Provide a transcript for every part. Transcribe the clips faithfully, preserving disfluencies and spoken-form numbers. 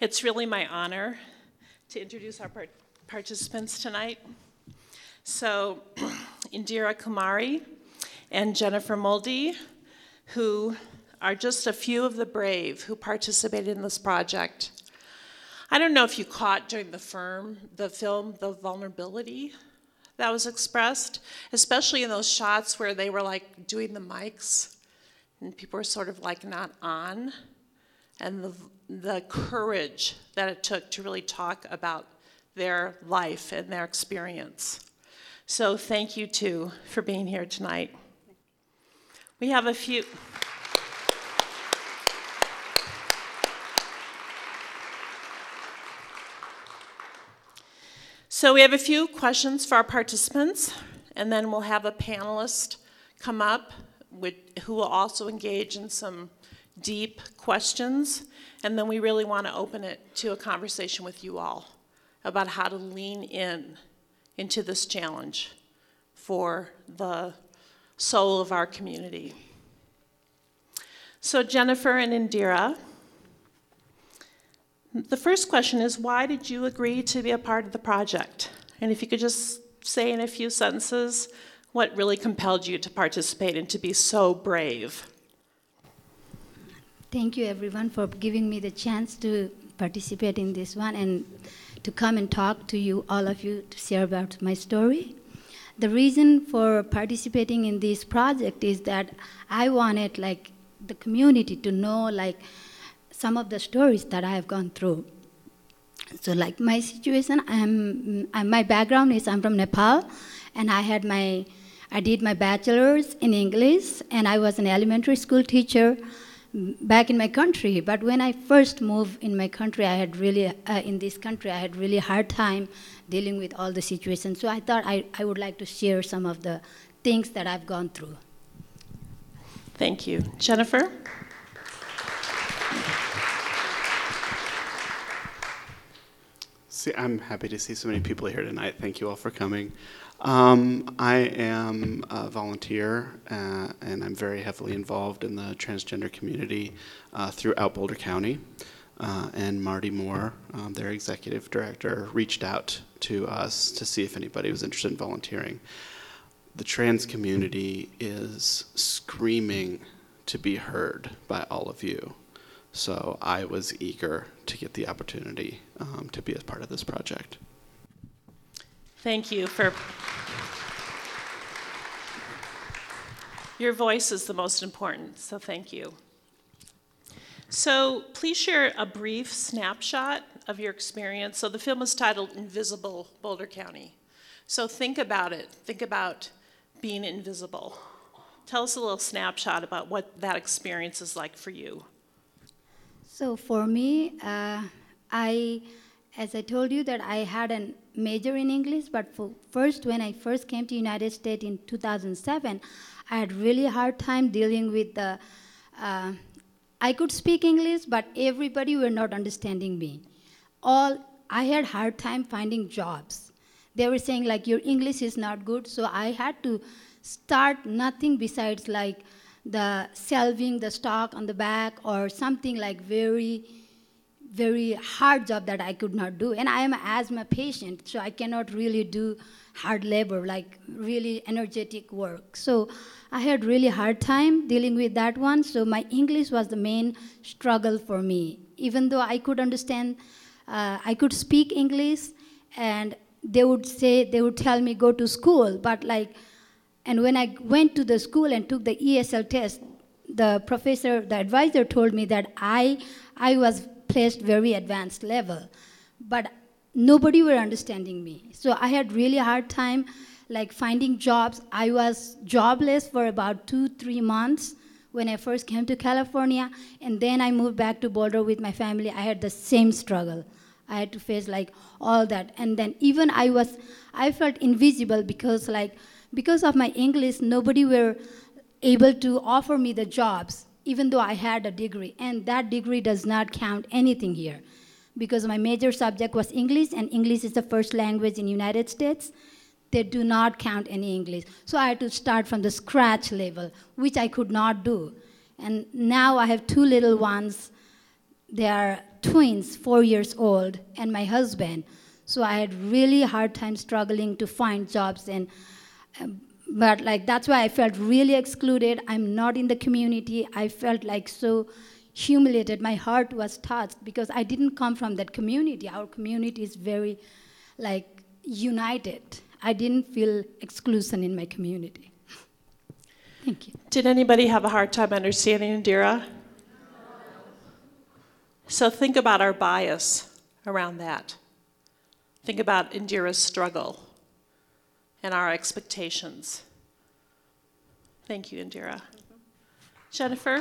It's really my honor to introduce our part participants tonight. So, Indira Kumari and Jennifer Muldy, who are just a few of the brave who participated in this project. I don't know if you caught during the firm, the film, the vulnerability that was expressed, especially in those shots where they were like doing the mics and people were sort of like not on, and the, the courage that it took to really talk about their life and their experience. So thank you too for being here tonight. We have a few. So we have a few questions for our participants, and then we'll have a panelist come up with, who will also engage in some deep questions, and then we really want to open it to a conversation with you all about how to lean in into this challenge for the soul of our community. So Jennifer and Indira, the first question is, why did you agree to be a part of the project? And if you could just say in a few sentences what really compelled you to participate and to be so brave. Thank you everyone for giving me the chance to participate in this one and to come and talk to you, all of you, to share about my story. The reason for participating in this project is that I wanted like the community to know like some of the stories that I have gone through. So like my situation, I'm, I'm, my background is I'm from Nepal, and I had my, I did my bachelor's in English, and I was an elementary school teacher back in my country. But when I first moved in my country, I had really, uh, in this country, I had really hard time dealing with all the situations. So I thought I, I would like to share some of the things that I've gone through. Thank you. Jennifer? See, I'm happy to see so many people here tonight. Thank you all for coming. Um, I am a volunteer, uh, and I'm very heavily involved in the transgender community uh, throughout Boulder County. Uh, and Marty Moore, um, their executive director, reached out to us to see if anybody was interested in volunteering. The trans community is screaming to be heard by all of you. So I was eager to get the opportunity um, to be a part of this project. Thank you for... Your voice is the most important, so thank you. So please share a brief snapshot of your experience. So the film is titled Invisible Boulder County. So think about it. Think about being invisible. Tell us a little snapshot about what that experience is like for you. So for me, uh, I, as I told you, that I had a major in English, but for first, when I first came to United States in two thousand seven, I had really hard time dealing with the, uh, I could speak English, but everybody were not understanding me. All, I had hard time finding jobs. They were saying like, your English is not good, so I had to start nothing besides like the shelving the stock on the back or something like very, very hard job that I could not do. And I am an asthma patient, so I cannot really do hard labor, like really energetic work. So I had really hard time dealing with that one, so my English was the main struggle for me. Even though I could understand, uh, I could speak English, and they would say, they would tell me go to school, but like, and when I went to the school and took the E S L test, the professor, the advisor told me that I, I was placed very advanced level, but nobody were understanding me. So I had really hard time like finding jobs. I was jobless for about two, three months when I first came to California, and then I moved back to Boulder with my family. I had the same struggle. I had to face like all that. And then even I was, I felt invisible because like, because of my English, nobody were able to offer me the jobs, even though I had a degree. And that degree does not count anything here, because my major subject was English, and English is the first language in the United States. They do not count any English. So I had to start from the scratch level, which I could not do. And now I have two little ones. They are twins, four years old, and my husband. So I had really hard time struggling to find jobs, and um, but like that's why I felt really excluded. I'm not in the community. I felt like so humiliated. My heart was touched because I didn't come from that community. Our community is very like united. I didn't feel exclusion in my community. Thank you. Did anybody have a hard time understanding Indira? So think about our bias around that. Think about Indira's struggle and our expectations. Thank you, Indira. Mm-hmm. Jennifer?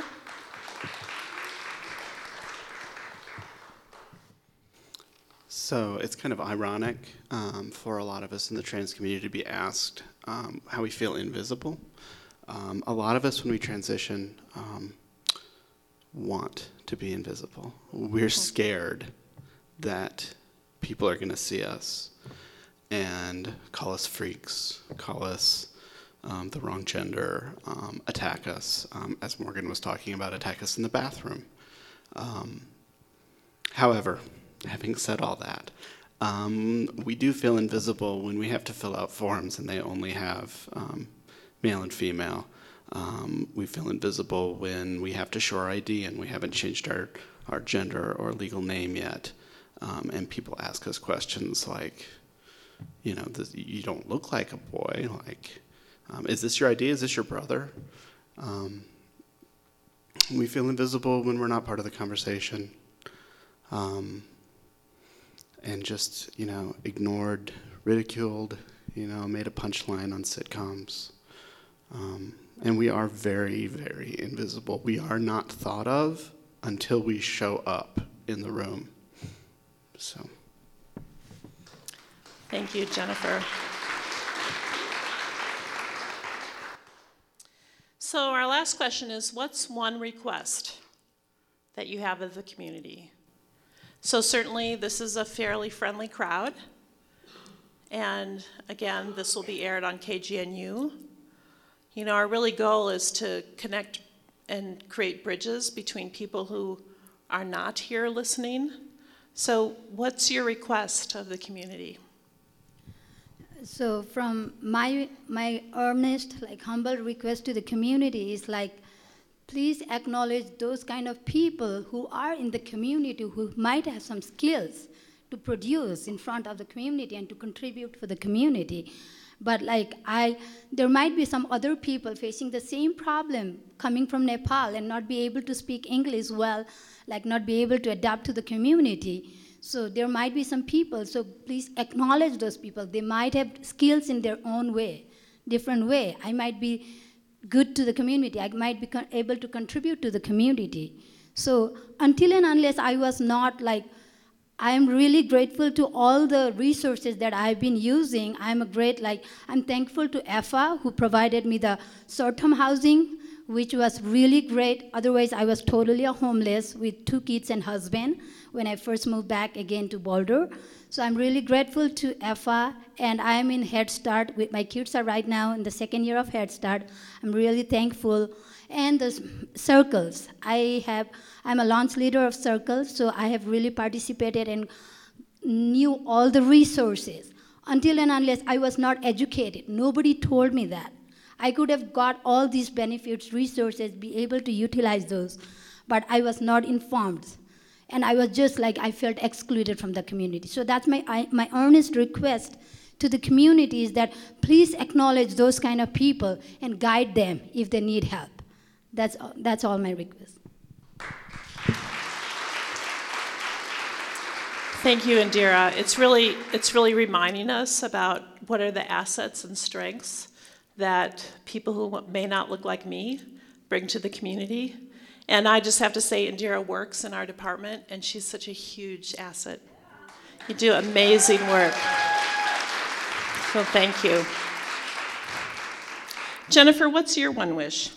So it's kind of ironic um, for a lot of us in the trans community to be asked um, how we feel invisible. Um, a lot of us, when we transition, um, want to be invisible. We're scared that people are going to see us and call us freaks, call us um, the wrong gender, um, attack us, um, as Morgan was talking about, attack us in the bathroom. Um, however, having said all that, um, we do feel invisible when we have to fill out forms and they only have um, male and female. Um, we feel invisible when we have to show our I D and we haven't changed our, our gender or legal name yet. Um, and people ask us questions like, you know, this, you don't look like a boy. Like, um, is this your I D? Is this your brother? Um, we feel invisible when we're not part of the conversation. Um, and just, you know, ignored, ridiculed, you know, made a punchline on sitcoms. Um, and we are very, very invisible. We are not thought of until we show up in the room. So. Thank you, Jennifer. So our last question is, what's one request that you have of the community? So certainly this is a fairly friendly crowd. And again, this will be aired on K G N U. You know, our really goal is to connect and create bridges between people who are not here listening. So what's your request of the community? So from my my earnest, like humble request to the community is like, please acknowledge those kind of people who are in the community who might have some skills to produce in front of the community and to contribute for the community. But like I, there might be some other people facing the same problem coming from Nepal and not be able to speak English well, like not be able to adapt to the community. So there might be some people, so please acknowledge those people. They might have skills in their own way, different way. I might be good to the community. I might be con- able to contribute to the community. So until and unless I was not like, I'm really grateful to all the resources that I've been using. I'm a great, like, I'm thankful to E F A who provided me the short-term housing, which was really great. Otherwise, I was totally a homeless with two kids and husband when I first moved back again to Boulder. So I'm really grateful to E F A, and I'm in Head Start. With my kids are right now in the second year of Head Start. I'm really thankful. And the circles, I have, I'm a launch leader of circles, so I have really participated and knew all the resources. Until and unless I was not educated, nobody told me that. I could have got all these benefits, resources, be able to utilize those, but I was not informed. And I was just like, I felt excluded from the community. So that's my, I, my earnest request to the community is that please acknowledge those kind of people and guide them if they need help. That's, that's all my request. Thank you, Indira. It's really, it's really reminding us about what are the assets and strengths that people who may not look like me bring to the community. And I just have to say, Indira works in our department, and she's such a huge asset. You do amazing work. So thank you. Jennifer, what's your one wish?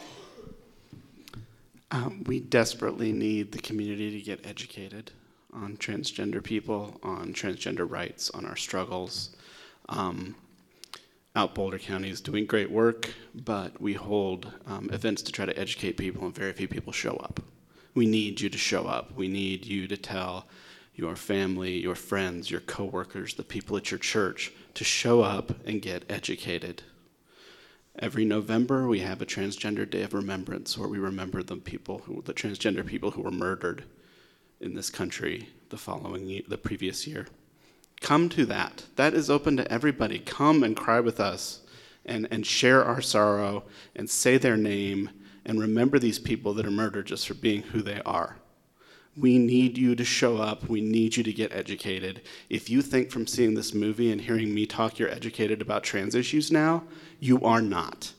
Um, we desperately need the community to get educated on transgender people, on transgender rights, on our struggles. Um, Out Boulder County is doing great work, but we hold um, events to try to educate people, and very few people show up. We need you to show up. We need you to tell your family, your friends, your coworkers, the people at your church to show up and get educated. Every November, we have a Transgender Day of Remembrance, where we remember the people who, the transgender people who were murdered in this country the following year, the previous year. Come to that. That is open to everybody. Come and cry with us and, and share our sorrow and say their name and remember these people that are murdered just for being who they are. We need you to show up. We need you to get educated. If you think from seeing this movie and hearing me talk you're educated about trans issues now, you are not.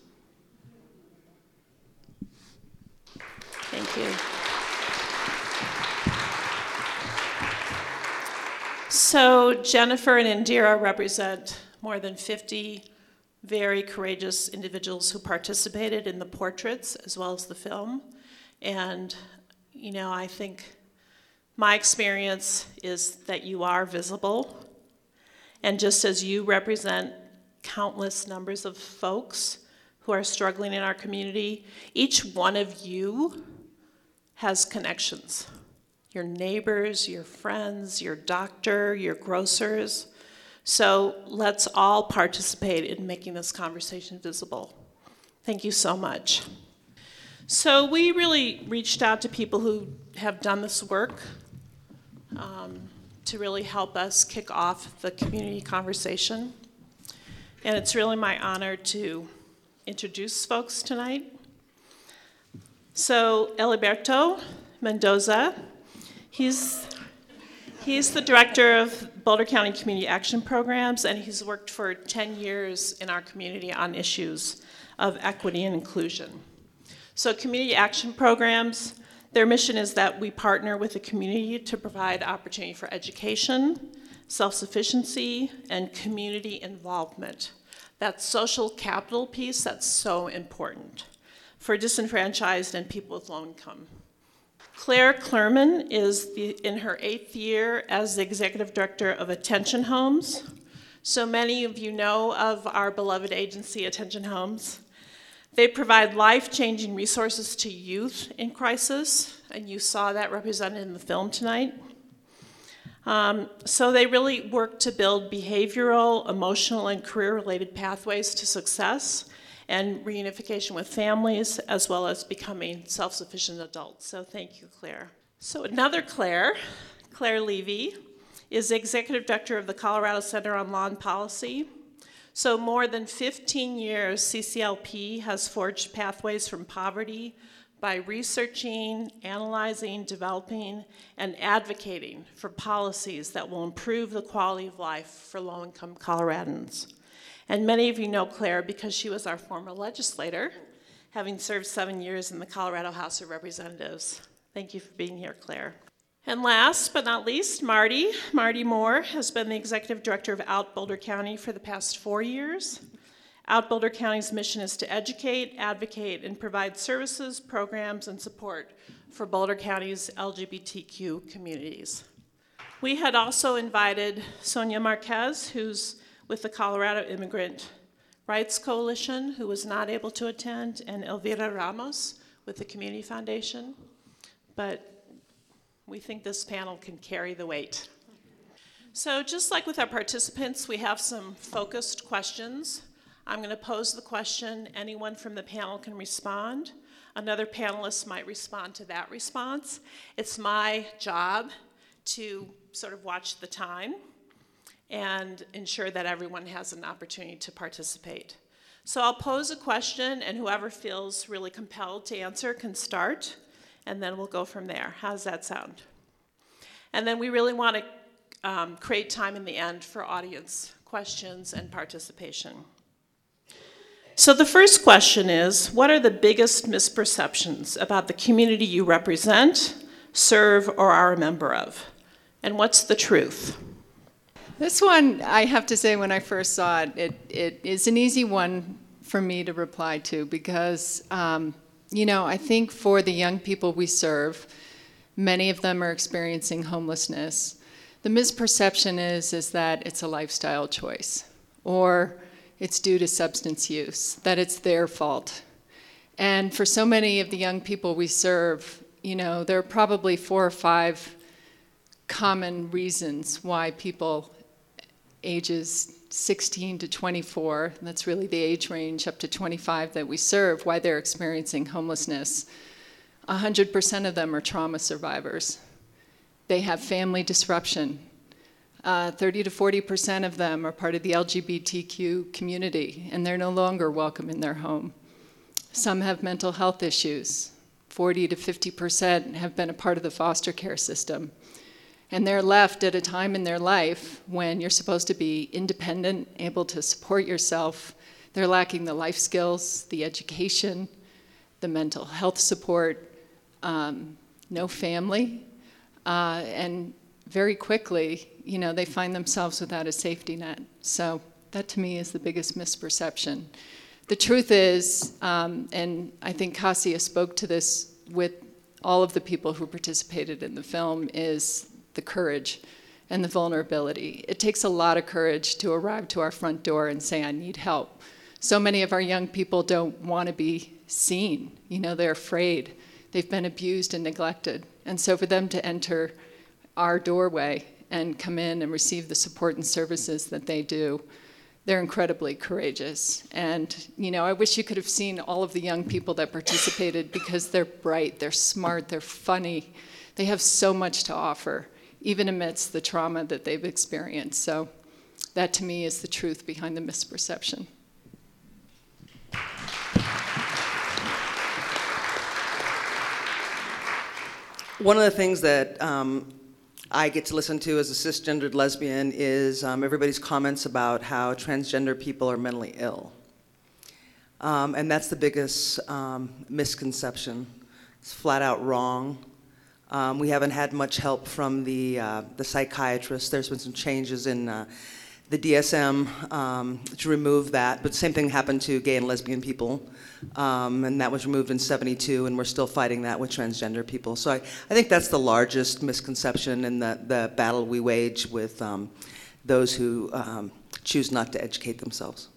Thank you. So Jennifer and Indira represent more than fifty very courageous individuals who participated in the portraits as well as the film. And, you know, I think my experience is that you are visible. And just as you represent countless numbers of folks who are struggling in our community, each one of you has connections. Your neighbors, your friends, your doctor, your grocers. So let's all participate in making this conversation visible. Thank you so much. So we really reached out to people who have done this work um, to really help us kick off the community conversation. And it's really my honor to introduce folks tonight. So Eliberto Mendoza, he's He's the director of Boulder County Community Action Programs, and he's worked for ten years in our community on issues of equity and inclusion. So community action programs, their mission is that we partner with the community to provide opportunity for education, self-sufficiency, and community involvement. That social capital piece, that's so important for disenfranchised and people with low income. Claire Clerman is the, in her eighth year as the executive director of Attention Homes. So many of you know of our beloved agency, Attention Homes. They provide life-changing resources to youth in crisis, and you saw that represented in the film tonight. Um, so they really work to build behavioral, emotional, and career-related pathways to success and reunification with families, as well as becoming self-sufficient adults. So thank you, Claire. So another Claire, Claire Levy, is the executive director of the Colorado Center on Law and Policy. So more than fifteen years, C C L P has forged pathways from poverty by researching, analyzing, developing, and advocating for policies that will improve the quality of life for low-income Coloradans. And many of you know Claire because she was our former legislator, having served seven years in the Colorado House of Representatives. Thank you for being here, Claire. And last but not least, Marty. Marty Moore has been the executive director of Out Boulder County for the past four years. Out Boulder County's mission is to educate, advocate, and provide services, programs, and support for Boulder County's L G B T Q communities. We had also invited Sonia Marquez, who's with the Colorado Immigrant Rights Coalition, who was not able to attend, and Elvira Ramos with the Community Foundation. But we think this panel can carry the weight. So just like with our participants, we have some focused questions. I'm going to pose the question. Anyone from the panel can respond. Another panelist might respond to that response. It's my job to sort of watch the time and ensure that everyone has an opportunity to participate. So I'll pose a question, and whoever feels really compelled to answer can start, and then we'll go from there. How does that sound? And then we really want to um, create time in the end for audience questions and participation. So the first question is, what are the biggest misperceptions about the community you represent, serve, or are a member of? And what's the truth? This one, I have to say, when I first saw it, it, it is an easy one for me to reply to because, um, you know, I think for the young people we serve, many of them are experiencing homelessness. The misperception is, is that it's a lifestyle choice, or it's due to substance use, that it's their fault. And for so many of the young people we serve, you know, there are probably four or five common reasons why people ages sixteen to twenty-four, and that's really the age range up to twenty-five that we serve, why they're experiencing homelessness. one hundred percent of them are trauma survivors. They have family disruption. Uh, thirty to forty percent of them are part of the L G B T Q community, and they're no longer welcome in their home. Some have mental health issues. forty to fifty percent have been a part of the foster care system. And they're left at a time in their life when you're supposed to be independent, able to support yourself. They're lacking the life skills, the education, the mental health support, um, no family, uh, and very quickly, you know, they find themselves without a safety net. So that to me is the biggest misperception. The truth is, um, and I think Kasia spoke to this with all of the people who participated in the film, is the courage and the vulnerability. It takes a lot of courage to arrive to our front door and say, I need help. So many of our young people don't want to be seen. You know, they're afraid. They've been abused and neglected. And so for them to enter our doorway and come in and receive the support and services that they do, they're incredibly courageous. And, you know, I wish you could have seen all of the young people that participated, because they're bright, they're smart, they're funny. They have so much to offer, even amidst the trauma that they've experienced. So that to me is the truth behind the misperception. One of the things that um, I get to listen to as a cisgendered lesbian is um, everybody's comments about how transgender people are mentally ill. Um, and that's the biggest um, misconception. It's flat out wrong. Um, we haven't had much help from the, uh, the psychiatrists. There's been some changes in uh, the D S M um, to remove that, but the same thing happened to gay and lesbian people, um, and that was removed in seventy-two, and we're still fighting that with transgender people. So I, I think that's the largest misconception in the, the battle we wage with um, those who um, choose not to educate themselves.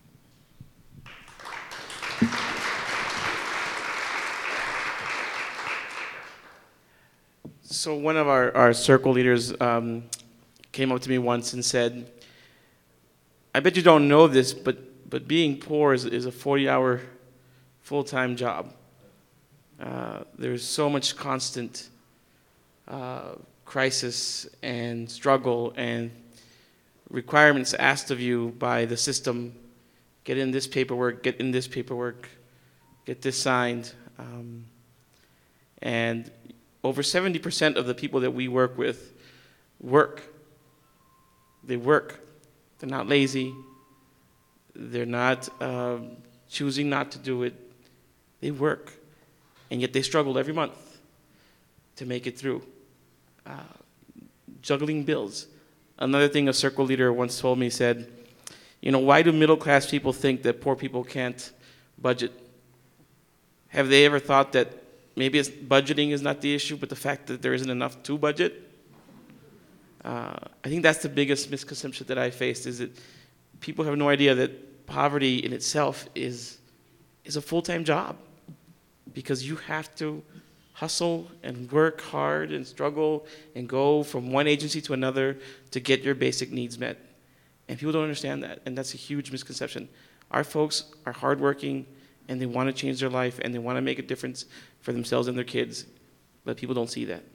So one of our, our circle leaders um, came up to me once and said, I bet you don't know this, but, but being poor is, is a forty-hour full-time job. Uh, there's so much constant uh, crisis and struggle and requirements asked of you by the system. Get in this paperwork, get in this paperwork, get this signed. Um, and over seventy percent of the people that we work with work. They work. They're not lazy. They're not uh, choosing not to do it. They work. And yet they struggle every month to make it through. Uh, juggling bills. Another thing a circle leader once told me, said, you know, why do middle-class people think that poor people can't budget? Have they ever thought that maybe it's budgeting is not the issue, but the fact that there isn't enough to budget? Uh, I think that's the biggest misconception that I faced, is that people have no idea that poverty in itself is, is a full-time job, because you have to hustle and work hard and struggle and go from one agency to another to get your basic needs met. And people don't understand that, and that's a huge misconception. Our folks are hardworking, and they want to change their life, and they want to make a difference for themselves and their kids, but people don't see that.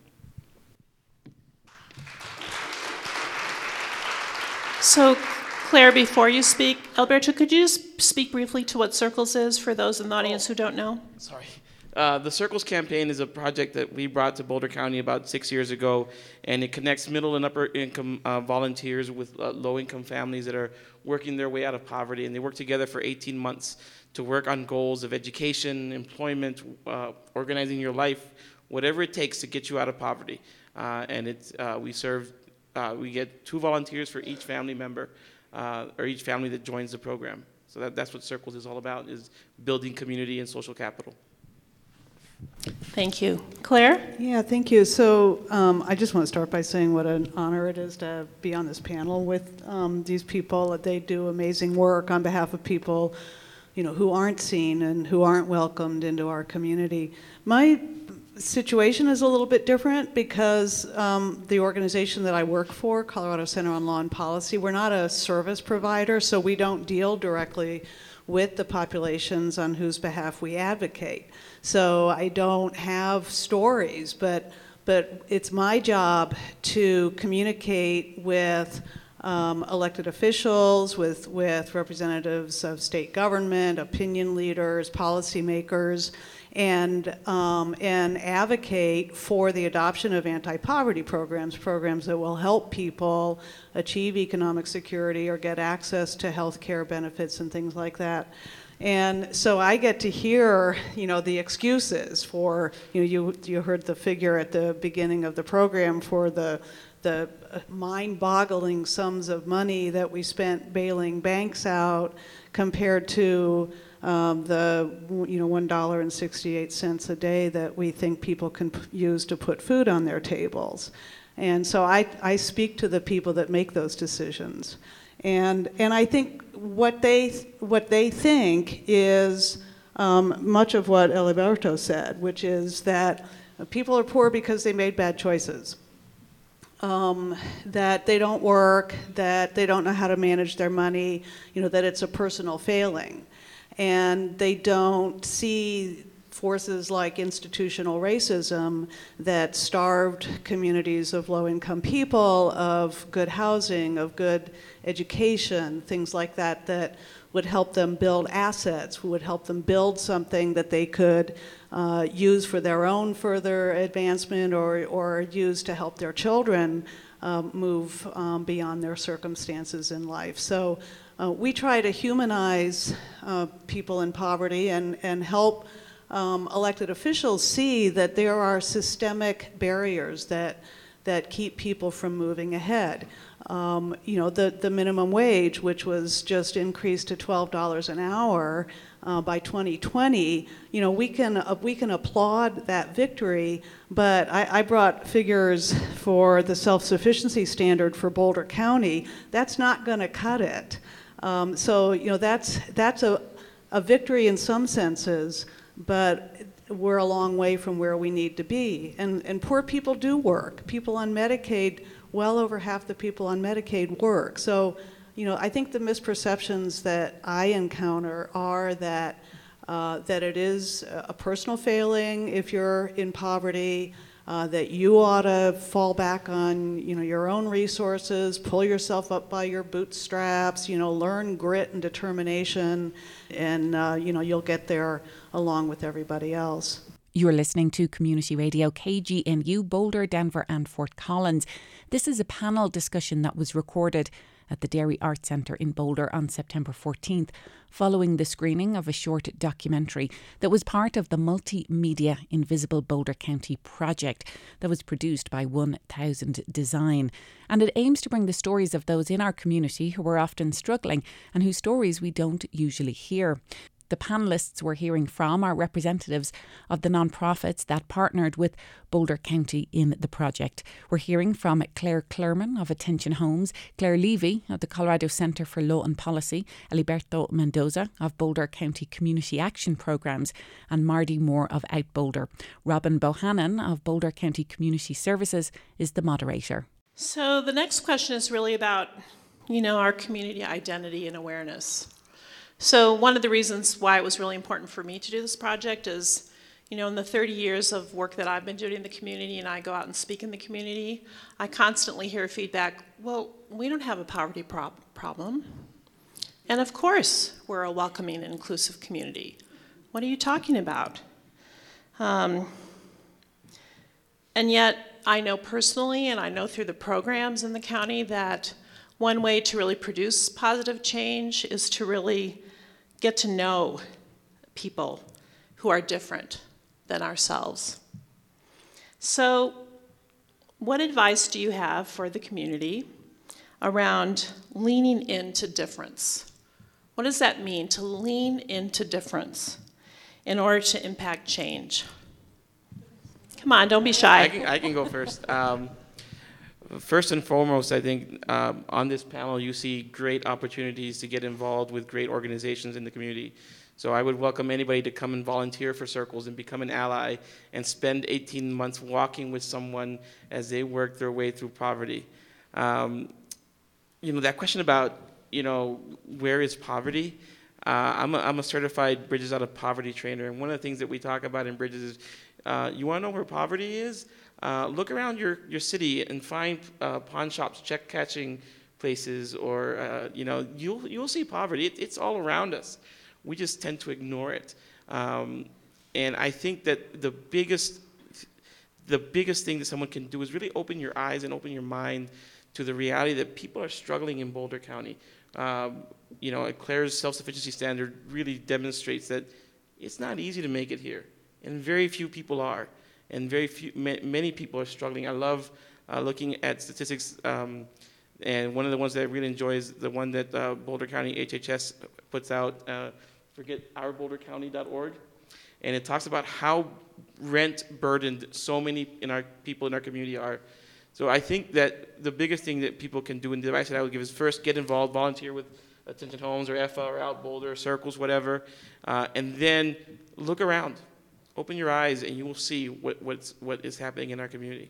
So, Claire, before you speak, Alberto, could you just speak briefly to what Circles is for those in the audience who don't know? Sorry. Uh, the Circles campaign is a project that we brought to Boulder County about six years ago, and it connects middle and upper income uh, volunteers with uh, low income families that are working their way out of poverty, and they work together for eighteen months to work on goals of education, employment, uh, organizing your life, whatever it takes to get you out of poverty. Uh, and it's, uh, we serve, uh, we get two volunteers for each family member, uh, or each family that joins the program. So that, that's what Circles is all about, is building community and social capital. Thank you. Claire? Yeah, thank you. So um, I just want to start by saying what an honor it is to be on this panel with um, these people. They do amazing work on behalf of people, you know, who aren't seen and who aren't welcomed into our community. My situation is a little bit different because um, the organization that I work for, Colorado Center on Law and Policy, we're not a service provider, so we don't deal directly with the populations on whose behalf we advocate. So I don't have stories, but but it's my job to communicate with um, elected officials, with, with representatives of state government, opinion leaders, policymakers, and, um, and advocate for the adoption of anti-poverty programs, programs that will help people achieve economic security or get access to health care benefits and things like that. And so I get to hear, you know, the excuses for, you know, you, you heard the figure at the beginning of the program for the, the mind-boggling sums of money that we spent bailing banks out compared to um, the, you know, one dollar and sixty-eight cents a day that we think people can p- use to put food on their tables. And so I, I speak to the people that make those decisions. And, and I think what they, what they think is um, much of what Eliberto said, which is that people are poor because they made bad choices. Um, that they don't work, that they don't know how to manage their money, you know, that it's a personal failing. And they don't see forces like institutional racism that starved communities of low-income people, of good housing, of good education, things like that, that would help them build assets, would help them build something that they could uh, use for their own further advancement or, or use to help their children um, move um, beyond their circumstances in life. So uh, we try to humanize uh, people in poverty and, and help Um, elected officials see that there are systemic barriers that that keep people from moving ahead. Um, you know, the, the minimum wage, which was just increased to twelve dollars an hour uh, by twenty twenty, you know, we can uh, we can applaud that victory, but I, I brought figures for the self-sufficiency standard for Boulder County. That's not going to cut it. Um, so, you know, that's that's a, a victory in some senses, but we're a long way from where we need to be. And, and poor people do work. People on Medicaid, well over half the people on Medicaid work. So, you know, I think the misperceptions that I encounter are that, uh, that it is a personal failing if you're in poverty, uh, that you ought to fall back on, you know, your own resources, pull yourself up by your bootstraps, you know, learn grit and determination, and, uh, you know, you'll get there along with everybody else. You're listening to Community Radio K G N U, Boulder, Denver and Fort Collins. This is a panel discussion that was recorded at the Dairy Arts Centre in Boulder on September fourteenth, following the screening of a short documentary that was part of the multimedia Invisible Boulder County project that was produced by one thousand Design. And it aims to bring the stories of those in our community who are often struggling and whose stories we don't usually hear. The panellists we're hearing from are representatives of the non-profits that partnered with Boulder County in the project. We're hearing from Claire Clerman of Attention Homes, Claire Levy of the Colorado Center for Law and Policy, Eliberto Mendoza of Boulder County Community Action Programs, and Mardy Moore of Out Boulder. Robin Bohannon of Boulder County Community Services is the moderator. So the next question is really about, you know, our community identity and awareness. So one of the reasons why it was really important for me to do this project is, you know, in the thirty years of work that I've been doing in the community and I go out and speak in the community, I constantly hear feedback, well, we don't have a poverty prob- problem. And of course, we're a welcoming and inclusive community. What are you talking about? Um, and yet, I know personally, and I know through the programs in the county, that one way to really produce positive change is to really get to know people who are different than ourselves. So, what advice do you have for the community around leaning into difference? What does that mean, to lean into difference in order to impact change? Come on, don't be shy. I can, I can go first. Um, First and foremost, I think um, on this panel you see great opportunities to get involved with great organizations in the community. So I would welcome anybody to come and volunteer for Circles and become an ally and spend eighteen months walking with someone as they work their way through poverty. Um, you know, that question about, you know, where is poverty? Uh, I'm, a, I'm a certified Bridges Out of Poverty trainer, and one of the things that we talk about in Bridges is, uh, you want to know where poverty is? Uh, look around your, your city and find uh, pawn shops, check catching places, or uh, you know, you'll you'll see poverty. It, it's all around us. We just tend to ignore it. Um, and I think that the biggest the biggest thing that someone can do is really open your eyes and open your mind to the reality that people are struggling in Boulder County. Um, you know, Claire's self-sufficiency standard really demonstrates that it's not easy to make it here, and very few people are, and very few, ma- many people are struggling. I love uh, looking at statistics, um, and one of the ones that I really enjoy is the one that uh, Boulder County H H S puts out, uh, forget our boulder county dot org, and it talks about how rent burdened so many in our people in our community are. So I think that the biggest thing that people can do, and the advice that I would give is first get involved, volunteer with Attention Homes or F A or Out Boulder, Circles, whatever, uh, and then look around. Open your eyes and you will see what, what's, what is happening in our community.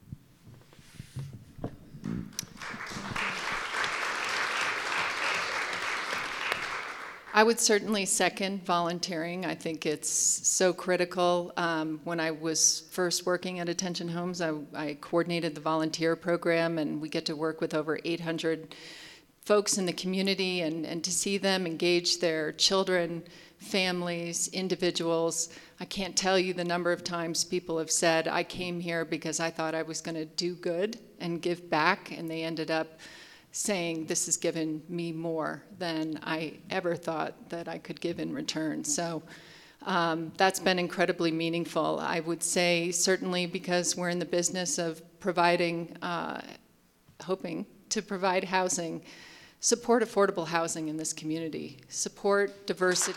I would certainly second volunteering. I think it's so critical. Um, when I was first working at Attention Homes, I, I coordinated the volunteer program, and we get to work with over eight hundred folks in the community, and, and to see them engage their children, families, individuals. I can't tell you the number of times people have said, I came here because I thought I was going to do good and give back, and they ended up saying, this has given me more than I ever thought that I could give in return. So um, that's been incredibly meaningful. I would say certainly because we're in the business of providing, uh, hoping to provide housing, support affordable housing in this community, support diversity.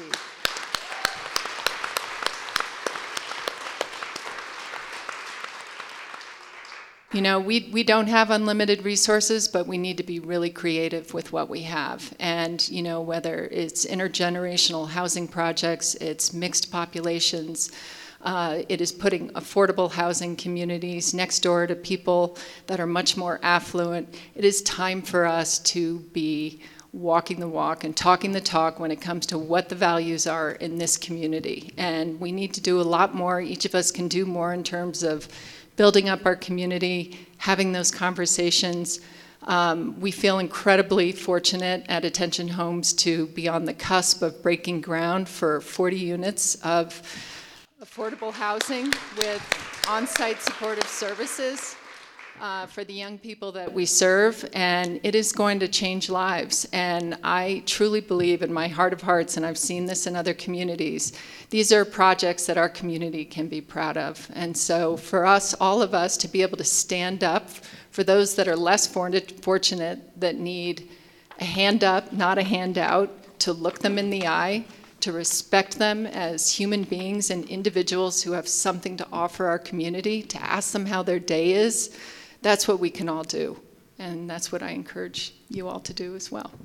You know, we, we don't have unlimited resources, but we need to be really creative with what we have. And, you know, whether it's intergenerational housing projects, it's mixed populations, uh, it is putting affordable housing communities next door to people that are much more affluent. It is time for us to be walking the walk and talking the talk when it comes to what the values are in this community. And we need to do a lot more. Each of us can do more in terms of building up our community, having those conversations. Um, we feel incredibly fortunate at Attention Homes to be on the cusp of breaking ground for forty units of affordable housing with on-site supportive services uh, for the young people that we serve, and it is going to change lives. And I truly believe in my heart of hearts, and I've seen this in other communities, these are projects that our community can be proud of. And so for us, all of us, to be able to stand up for those that are less fortunate, that need a hand up, not a handout, to look them in the eye, to respect them as human beings and individuals who have something to offer our community, to ask them how their day is, that's what we can all do. And that's what I encourage you all to do as well.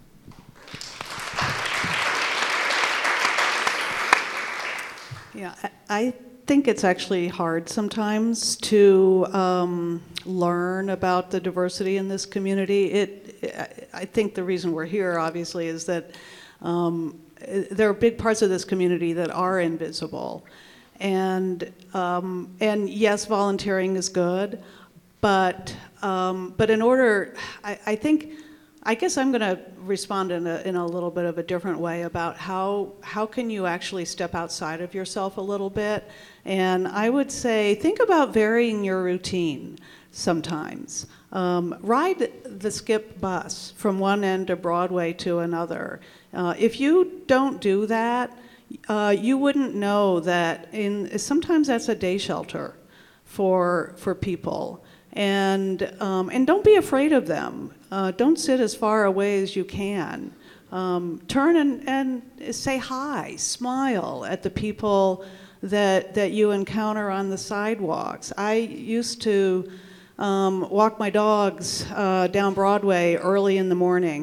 Yeah, I I think it's actually hard sometimes to um, learn about the diversity in this community. It, I think the reason we're here, obviously, is that um, there are big parts of this community that are invisible. And, um, and yes, volunteering is good, but, um, but in order, I, I think, I guess I'm going to respond in a, in a little bit of a different way about how, how can you actually step outside of yourself a little bit. And I would say, think about varying your routine sometimes. Um, ride the skip bus from one end of Broadway to another. Uh, if you don't do that, uh, you wouldn't know that in, sometimes that's a day shelter for, for people. And, um, and don't be afraid of them. Uh, don't sit as far away as you can. Um, turn and, and say hi, smile at the people that, that you encounter on the sidewalks. I used to um, walk my dogs uh, down Broadway early in the morning,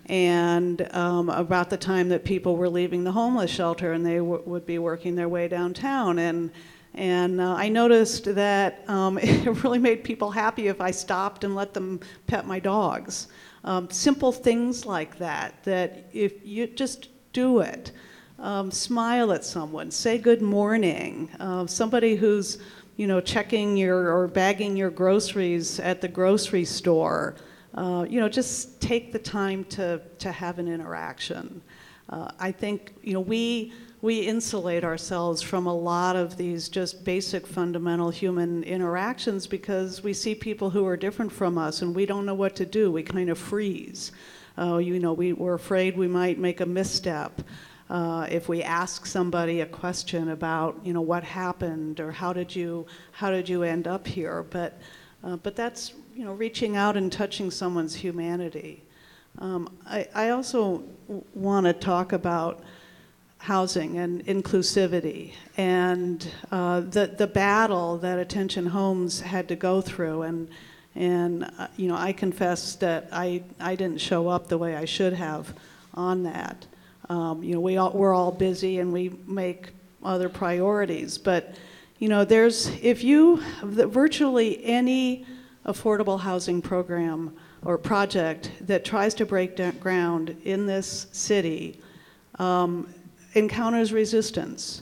and um, about the time that people were leaving the homeless shelter and they w- would be working their way downtown. And And uh, I noticed that um, it really made people happy if I stopped and let them pet my dogs. Um, simple things like that, that if you just do it, um, smile at someone, say good morning. Uh, somebody who's, you know, checking your or bagging your groceries at the grocery store, uh, you know, just take the time to, to have an interaction. Uh, I think, you know, we we insulate ourselves from a lot of these just basic fundamental human interactions because we see people who are different from us and we don't know what to do. We kind of freeze. Uh, you know, we, we're afraid we might make a misstep. Uh, if we ask somebody a question about, you know, what happened or how did you how did you end up here, but uh, but that's, you know, reaching out and touching someone's humanity. Um, I, I also w- want to talk about housing and inclusivity and uh, the the battle that Attention Homes had to go through, and and uh, you know, I confess that I I didn't show up the way I should have on that. Um, you know, we all, we're all busy and we make other priorities, but you know, there's if you the, virtually any affordable housing program or project that tries to break down ground in this city um, encounters resistance.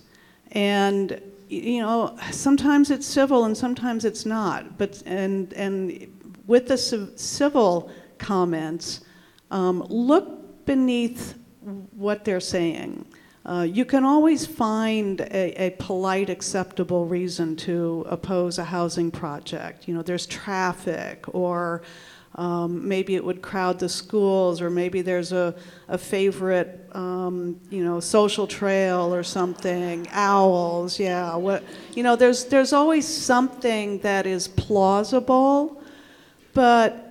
And you know, sometimes it's civil and sometimes it's not. But and and with the civ- civil comments, um, look beneath what they're saying. Uh, you can always find a, a polite, acceptable reason to oppose a housing project. You know, there's traffic, or um, maybe it would crowd the schools, or maybe there's a, a favorite, um, you know, social trail or something. Owls, yeah. What, you know, there's there's always something that is plausible, but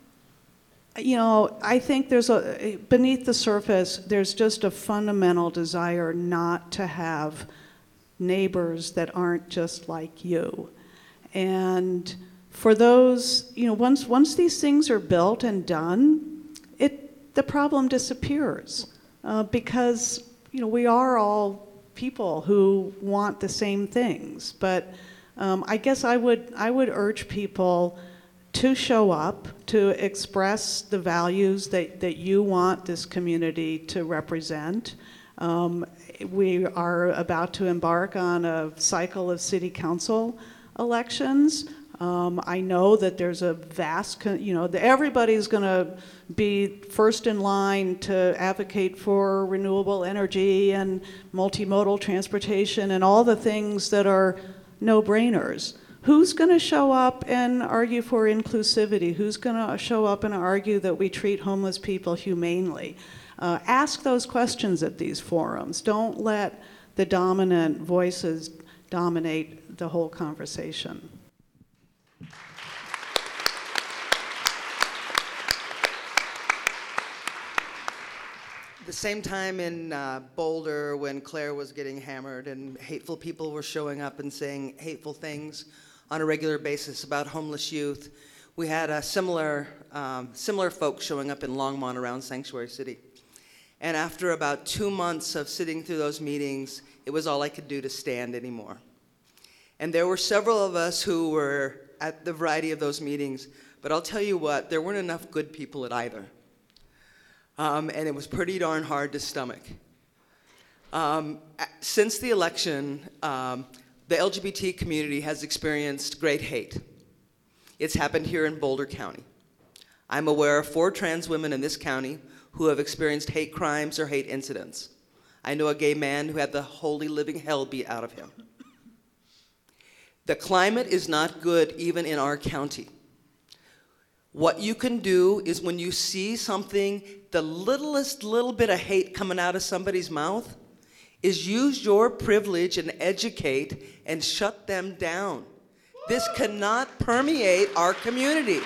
you know, I think there's a, beneath the surface, there's just a fundamental desire not to have neighbors that aren't just like you. And for those, you know, once once these things are built and done, it the problem disappears uh, because, you know, we are all people who want the same things. But um, I guess I would I would urge people to show up, to express the values that, that you want this community to represent. Um, we are about to embark on a cycle of city council elections. Um, I know that there's a vast, you know, everybody's going to be first in line to advocate for renewable energy and multimodal transportation and all the things that are no-brainers. Who's going to show up and argue for inclusivity? Who's going to show up and argue that we treat homeless people humanely? Uh, ask those questions at these forums. Don't let the dominant voices dominate the whole conversation. The same time in uh, Boulder when Claire was getting hammered and hateful people were showing up and saying hateful things on a regular basis about homeless youth, we had a similar um, similar folks showing up in Longmont around Sanctuary City. And after about two months of sitting through those meetings, it was all I could do to stand anymore. And there were several of us who were at the variety of those meetings, but I'll tell you what, there weren't enough good people at either. Um, and it was pretty darn hard to stomach. Um, since the election, um, the L G B T community has experienced great hate. It's happened here in Boulder County. I'm aware of four trans women in this county who have experienced hate crimes or hate incidents. I know a gay man who had the holy living hell beat out of him. The climate is not good even in our county. What you can do is when you see something, the littlest little bit of hate coming out of somebody's mouth, is use your privilege and educate and shut them down. This cannot permeate our community.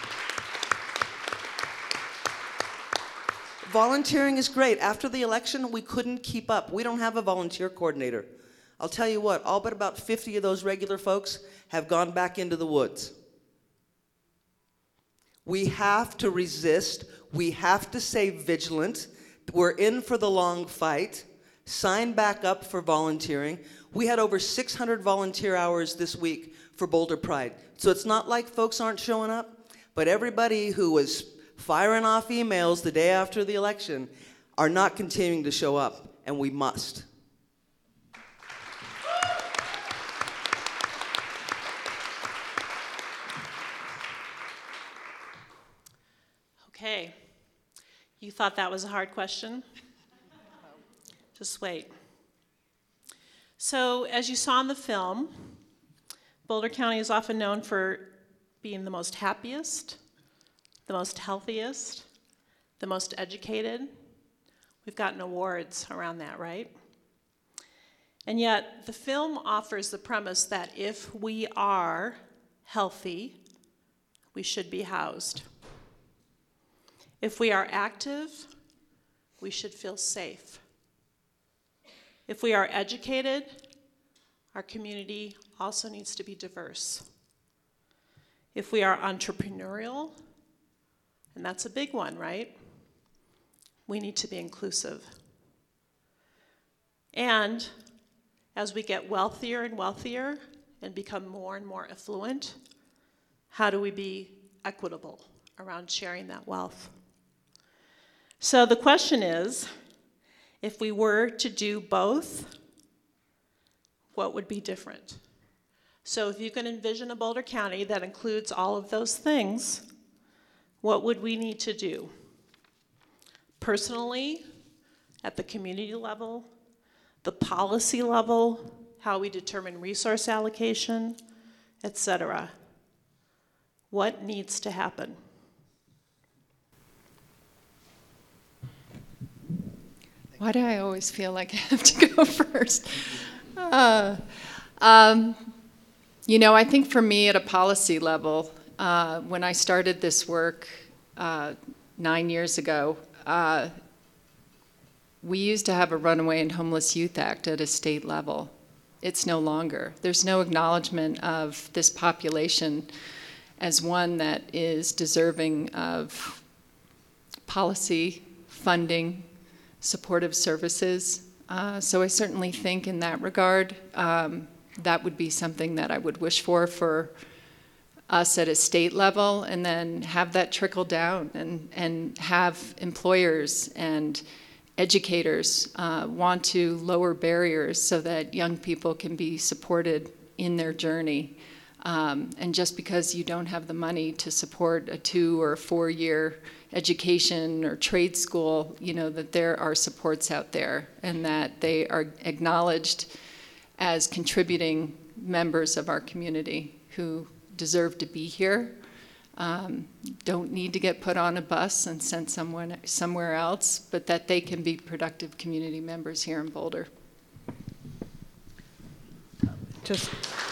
Volunteering is great. After the election, we couldn't keep up. We don't have a volunteer coordinator. I'll tell you what, all but about fifty of those regular folks have gone back into the woods. We have to resist. We have to stay vigilant. We're in for the long fight. Sign back up for volunteering. We had over six hundred volunteer hours this week for Boulder Pride. So it's not like folks aren't showing up, but everybody who was firing off emails the day after the election are not continuing to show up, and we must. Okay. You thought that was a hard question? Just wait. So, as you saw in the film, Boulder County is often known for being the most happiest, the most healthiest, the most educated. We've gotten awards around that, right? And yet, the film offers the premise that if we are healthy, we should be housed. If we are active, we should feel safe. If we are educated, our community also needs to be diverse. If we are entrepreneurial, and that's a big one, right? We need to be inclusive. And as we get wealthier and wealthier and become more and more affluent, how do we be equitable around sharing that wealth? So the question is, if we were to do both, what would be different? So if you can envision a Boulder County that includes all of those things, what would we need to do? Personally, at the community level, the policy level, how we determine resource allocation, et cetera. What needs to happen? Why do I always feel like I have to go first? Uh, um, you know, I think for me at a policy level, uh, when I started this work uh, nine years ago, uh, we used to have a Runaway and Homeless Youth Act at a state level. It's no longer. There's no acknowledgement of this population as one that is deserving of policy, funding, supportive services. Uh, so I certainly think in that regard, um, that would be something that I would wish for for us at a state level, and then have that trickle down and, and have employers and educators uh, want to lower barriers so that young people can be supported in their journey. Um, and just because you don't have the money to support a two or four year education or trade school, you know, that there are supports out there and that they are acknowledged as contributing members of our community who deserve to be here, um, don't need to get put on a bus and sent someone, somewhere else, but that they can be productive community members here in Boulder. Just,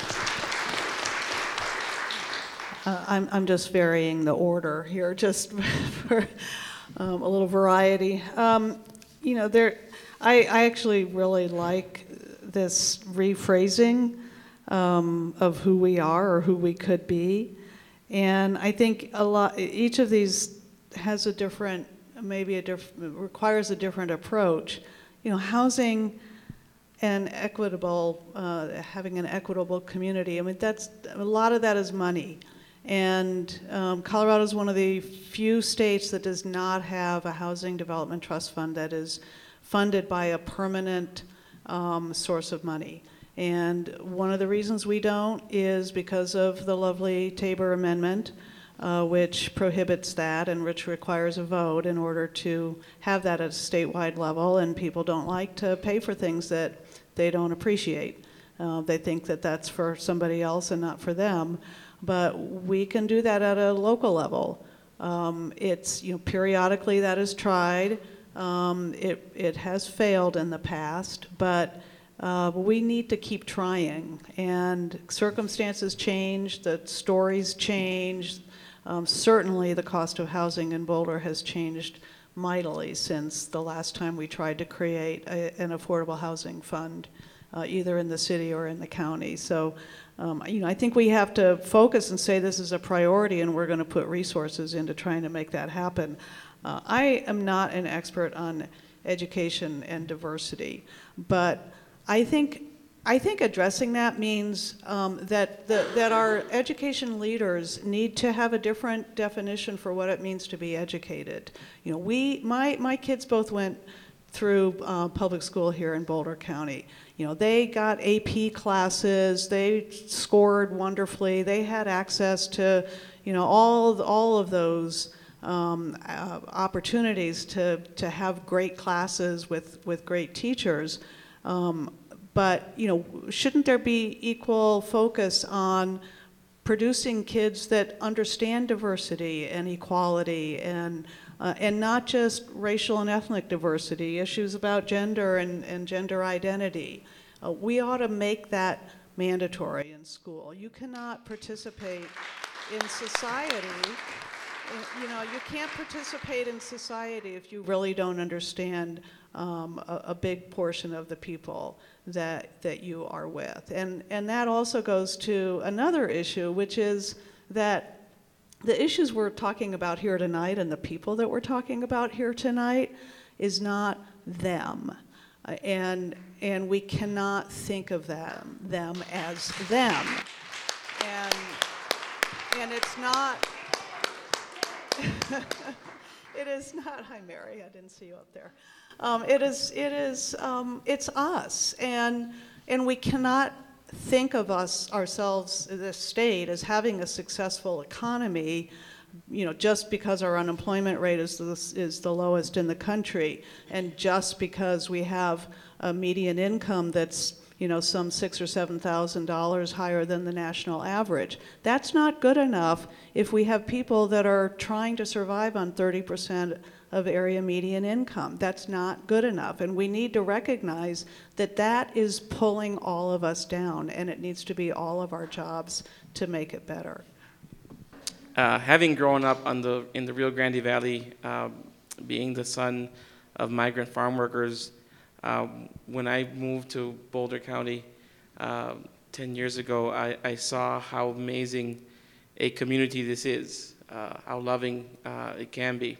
uh, I'm, I'm just varying the order here, just for um, a little variety. Um, you know, there, I, I actually really like this rephrasing um, of who we are or who we could be. And I think a lot, each of these has a different, maybe a different, requires a different approach. You know, housing and equitable, uh, having an equitable community, I mean, that's, a lot of that is money. And um, Colorado is one of the few states that does not have a housing development trust fund that is funded by a permanent um, source of money. And one of the reasons we don't is because of the lovely Tabor Amendment, uh, which prohibits that and which requires a vote in order to have that at a statewide level, and people don't like to pay for things that they don't appreciate. Uh, they think that that's for somebody else and not for them. But we can do that at a local level. Um, it's, you know, periodically that is tried. Um, it, it has failed in the past, but uh, we need to keep trying. And circumstances change, the stories change. Um, certainly the cost of housing in Boulder has changed mightily since the last time we tried to create a, an affordable housing fund, uh, either in the city or in the county. So Um, you know, I think we have to focus and say this is a priority, and we're going to put resources into trying to make that happen. Uh, I am not an expert on education and diversity, but I think I think addressing that means um, that the, that our education leaders need to have a different definition for what it means to be educated. You know, we my my kids both went through uh, public school here in Boulder County. You know, they got A P classes, they scored wonderfully, they had access to, you know, all all of those um, uh, opportunities to to have great classes with with great teachers. Um, but you know, shouldn't there be equal focus on producing kids that understand diversity and equality and Uh, and not just racial and ethnic diversity, issues about gender and, and gender identity. Uh, we ought to make that mandatory in school. You cannot participate in society, uh, you know, you can't participate in society if you really don't understand um, a, a big portion of the people that, that you are with. And, and that also goes to another issue, which is that the issues we're talking about here tonight and the people that we're talking about here tonight is not them. Uh, and, and we cannot think of them, them as them. And, and it's not, it is not, hi Mary, I didn't see you up there. Um, it is, it is, um, it's us. And, and we cannot think of us, ourselves, the state, as having a successful economy, you know, just because our unemployment rate is the, is the lowest in the country, and just because we have a median income that's, you know, some six or seven thousand dollars higher than the national average. That's not good enough if we have people that are trying to survive on thirty percent of area median income. That's not good enough, and we need to recognize that that is pulling all of us down, and it needs to be all of our jobs to make it better. Uh, having grown up on the, in the Rio Grande Valley, uh, being the son of migrant farm workers, uh, when I moved to Boulder County uh, ten years ago, I, I saw how amazing a community this is, uh, how loving uh, it can be.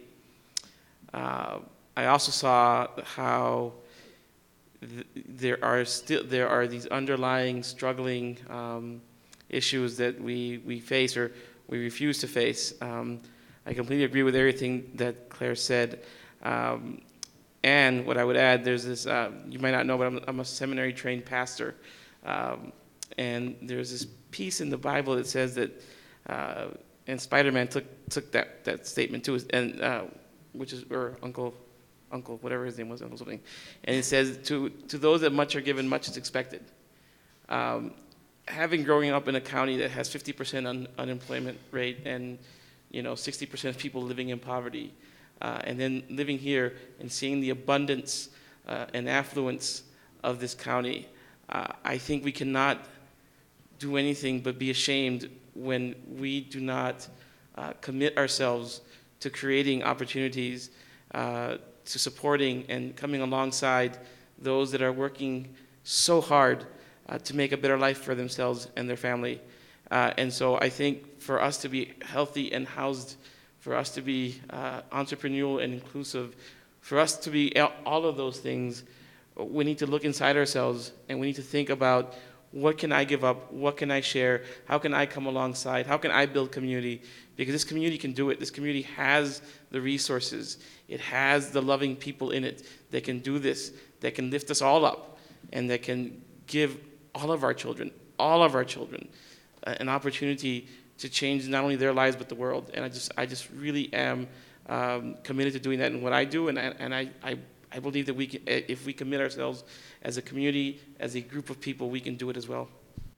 Uh, I also saw how th- there are still there are these underlying struggling um, issues that we, we face or we refuse to face. Um, I completely agree with everything that Claire said. Um, and what I would add, there's this, uh, you might not know, but I'm, I'm a seminary trained pastor. Um, and there's this piece in the Bible that says that, uh, and Spider-Man took took that, that statement too, and uh, which is, or Uncle, Uncle, whatever his name was, Uncle something. And it says, to, to those that much are given, much is expected. Um, having growing up in a county that has fifty percent un, unemployment rate and, you know, sixty percent of people living in poverty, uh, and then living here and seeing the abundance uh, and affluence of this county, uh, I think we cannot do anything but be ashamed when we do not uh, commit ourselves to creating opportunities, uh, to supporting and coming alongside those that are working so hard uh, to make a better life for themselves and their family. Uh, and so I think for us to be healthy and housed, for us to be uh, entrepreneurial and inclusive, for us to be all of those things, we need to look inside ourselves and we need to think about, what can I give up? What can I share? How can I come alongside? How can I build community? Because this community can do it. This community has the resources. It has the loving people in it that can do this, that can lift us all up, and that can give all of our children, all of our children, uh, an opportunity to change not only their lives but the world. And I just, I just really am um, committed to doing that in what I do, and I, and I, I, I believe that we can, if we commit ourselves as a community, as a group of people, we can do it as well.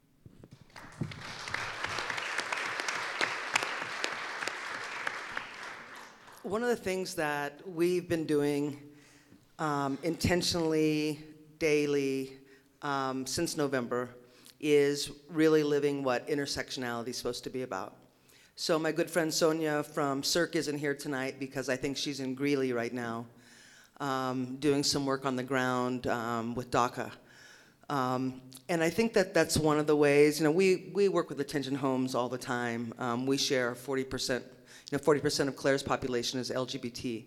One of the things that we've been doing um, intentionally, daily, um, since November, is really living what intersectionality is supposed to be about. So my good friend Sonia from C I R C isn't here tonight because I think she's in Greeley right now, um, doing some work on the ground um, with DACA. Um, and I think that that's one of the ways, you know, we, we work with Attention Homes all the time. Um, we share forty percent, you know, forty percent of Claire's population is L G B T.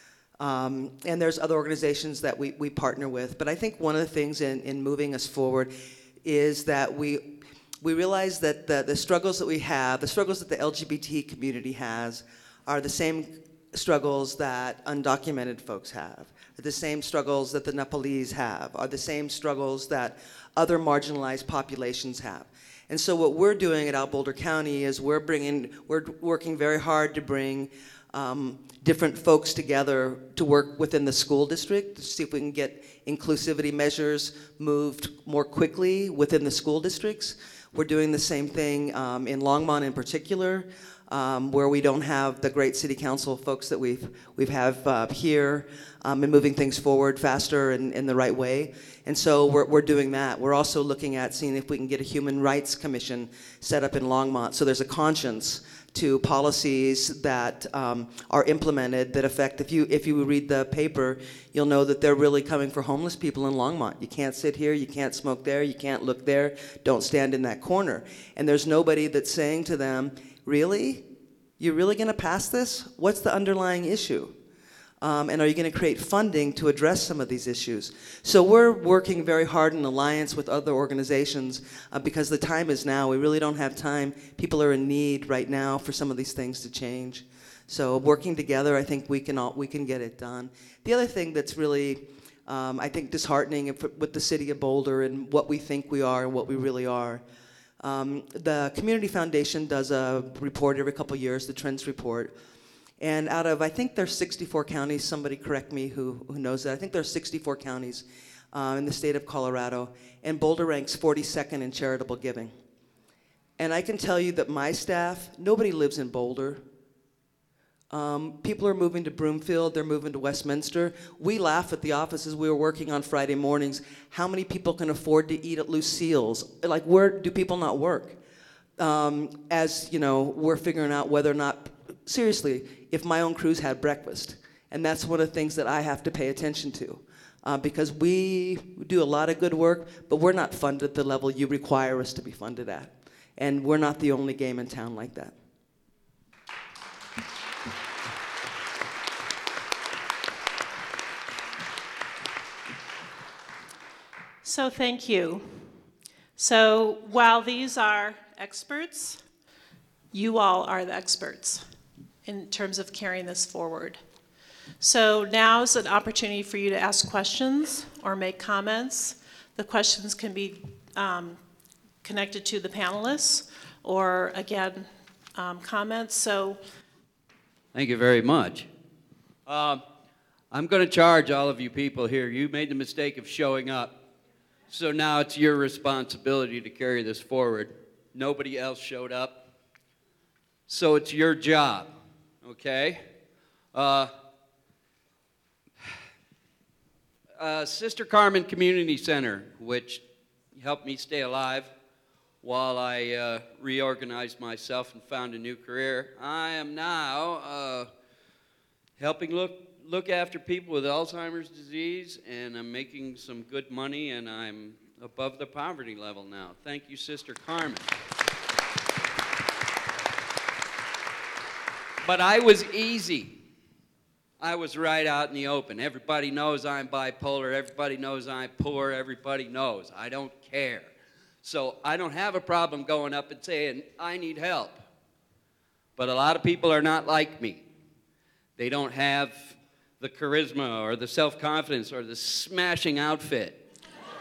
Um, and there's other organizations that we, we partner with. But I think one of the things in, in moving us forward is that we, we realize that the, the struggles that we have, the struggles that the L G B T community has, are the same struggles that undocumented folks have, are the same struggles that the Nepalese have, are the same struggles that other marginalized populations have. And so what we're doing at Out Boulder County is we're bringing, we're working very hard to bring um, different folks together to work within the school district to see if we can get inclusivity measures moved more quickly within the school districts. We're doing the same thing um, in Longmont in particular, um, where we don't have the great city council folks that we've we've have uh, here, um, and moving things forward faster and in the right way. And so we're we're doing that. We're also looking at seeing if we can get a human rights commission set up in Longmont, so there's a conscience to policies that um, are implemented that affect. If you if you read the paper, you'll know that they're really coming for homeless people in Longmont. You can't sit here, you can't smoke there, you can't look there, don't stand in that corner. And there's nobody that's saying to them, really? You're really gonna pass this? What's the underlying issue? Um, and are you going to create funding to address some of these issues? So we're working very hard in alliance with other organizations uh, because the time is now. We really don't have time. People are in need right now for some of these things to change. So working together, I think we can all, we can get it done. The other thing that's really, um, I think, disheartening with the city of Boulder and what we think we are and what we really are. Um, the Community Foundation does a report every couple of years, the Trends Report. And out of, I think there's sixty-four counties, somebody correct me who, who knows that, I think there's sixty-four counties uh, in the state of Colorado, and Boulder ranks forty-second in charitable giving. And I can tell you that my staff, nobody lives in Boulder. Um, people are moving to Broomfield, they're moving to Westminster. We laugh at the office as we were working on Friday mornings, how many people can afford to eat at Lucille's? Like, where do people not work? Um, as, you know, we're figuring out whether or not, seriously, if my own crews had breakfast. And that's one of the things that I have to pay attention to. Uh, because we do a lot of good work, but we're not funded at the level you require us to be funded at. And we're not the only game in town like that. So thank you. So while these are experts, you all are the experts in terms of carrying this forward. So now is an opportunity for you to ask questions or make comments. The questions can be um, connected to the panelists or, again, um, comments. So, thank you very much. Uh, I'm going to charge all of you people here. You made the mistake of showing up. So now it's your responsibility to carry this forward. Nobody else showed up. So it's your job. Okay? Uh, uh, Sister Carmen Community Center, which helped me stay alive while I uh, reorganized myself and found a new career. I am now uh, helping look, look after people with Alzheimer's disease, and I'm making some good money, and I'm above the poverty level now. Thank you, Sister Carmen. But I was easy. I was right out in the open. Everybody knows I'm bipolar. Everybody knows I'm poor. Everybody knows. I don't care. So I don't have a problem going up and saying, I need help. But a lot of people are not like me. They don't have the charisma or the self-confidence or the smashing outfit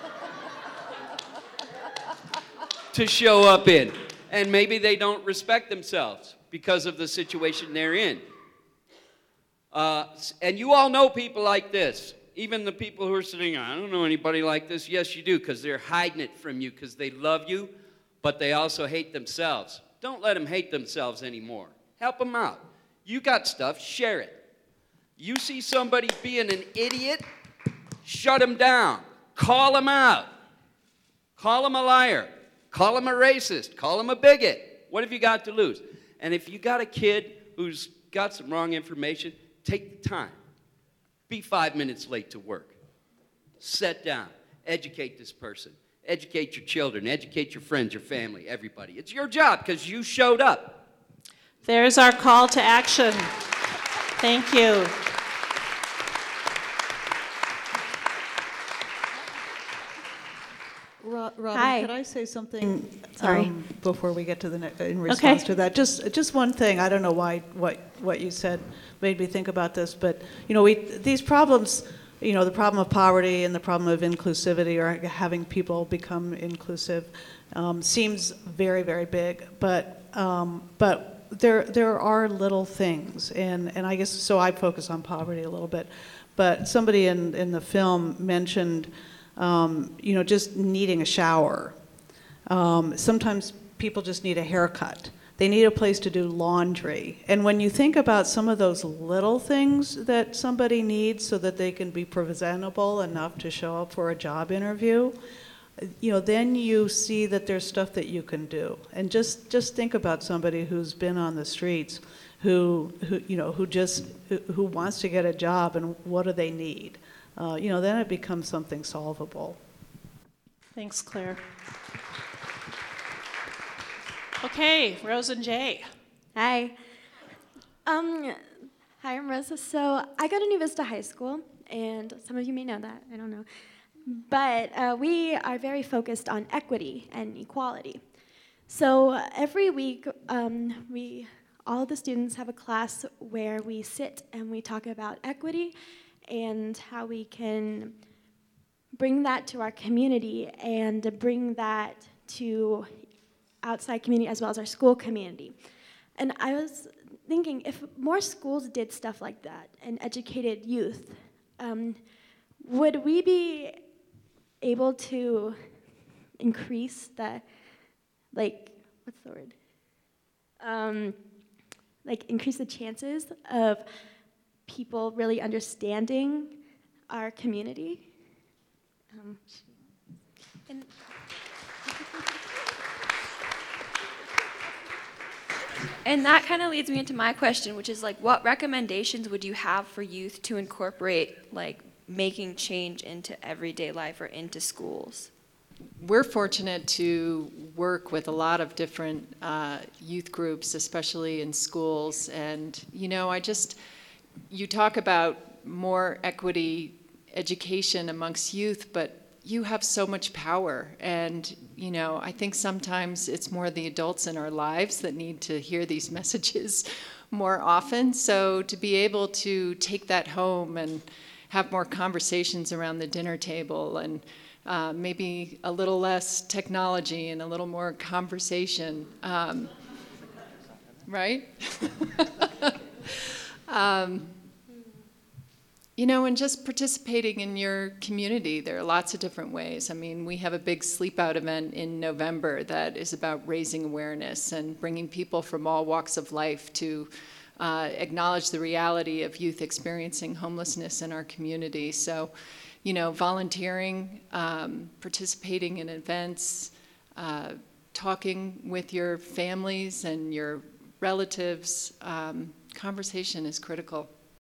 to show up in. And maybe they don't respect themselves because of the situation they're in. Uh, and you all know people like this. Even the people who are sitting, I don't know anybody like this. Yes, you do, because they're hiding it from you because they love you, but they also hate themselves. Don't let them hate themselves anymore. Help them out. You got stuff, share it. You see somebody being an idiot, shut them down. Call them out. Call them a liar. Call them a racist. Call them a bigot. What have you got to lose? And if you got a kid who's got some wrong information, take the time. Be five minutes late to work. Sit down. Educate this person. Educate your children, educate your friends, your family, everybody. It's your job because you showed up. There's our call to action. Thank you. Ro- Robin, Hi. could I say something Sorry. um, before we get to the ne- in response to that? Just just one thing. I don't know why what what you said made me think about this, but you know, we these problems, you know, the problem of poverty and the problem of inclusivity, or having people become inclusive, um, seems very very big. But um, but there there are little things, and and I guess so. I focus on poverty a little bit, but somebody in in the film mentioned. Um, you know, just needing a shower. Um, sometimes people just need a haircut. They need a place to do laundry. And when you think about some of those little things that somebody needs so that they can be presentable enough to show up for a job interview, you know, then you see that there's stuff that you can do. And just, just think about somebody who's been on the streets, who, who you know, who just, who, who wants to get a job, and what do they need? Uh, you know, then it becomes something solvable. Thanks, Claire. Okay, Rose and Jay. Hi. Um, hi, I'm Rosa. So I go to New Vista High School, and some of you may know that. I don't know. But uh, we are very focused on equity and equality. So uh, every week, um, we all of the students have a class where we sit and we talk about equity and how we can bring that to our community and bring that to outside community as well as our school community. And I was thinking, if more schools did stuff like that and educated youth, um, would we be able to increase the, like, what's the word? Um, like, increase the chances of people really understanding our community. Um, and And that kind of leads me into my question, which is like, what recommendations would you have for youth to incorporate, like, making change into everyday life or into schools? We're fortunate to work with a lot of different uh, youth groups, especially in schools. And, you know, I just, you talk about more equity education amongst youth, but you have so much power. And, you know, I think sometimes it's more the adults in our lives that need to hear these messages more often. So to be able to take that home and have more conversations around the dinner table, and uh, maybe a little less technology and a little more conversation, um, right? um, You know, and just participating in your community, there are lots of different ways. I mean, we have a big sleep out event in November that is about raising awareness and bringing people from all walks of life to uh, acknowledge the reality of youth experiencing homelessness in our community. So, you know, volunteering, um, participating in events, uh, talking with your families and your relatives, um, conversation is critical.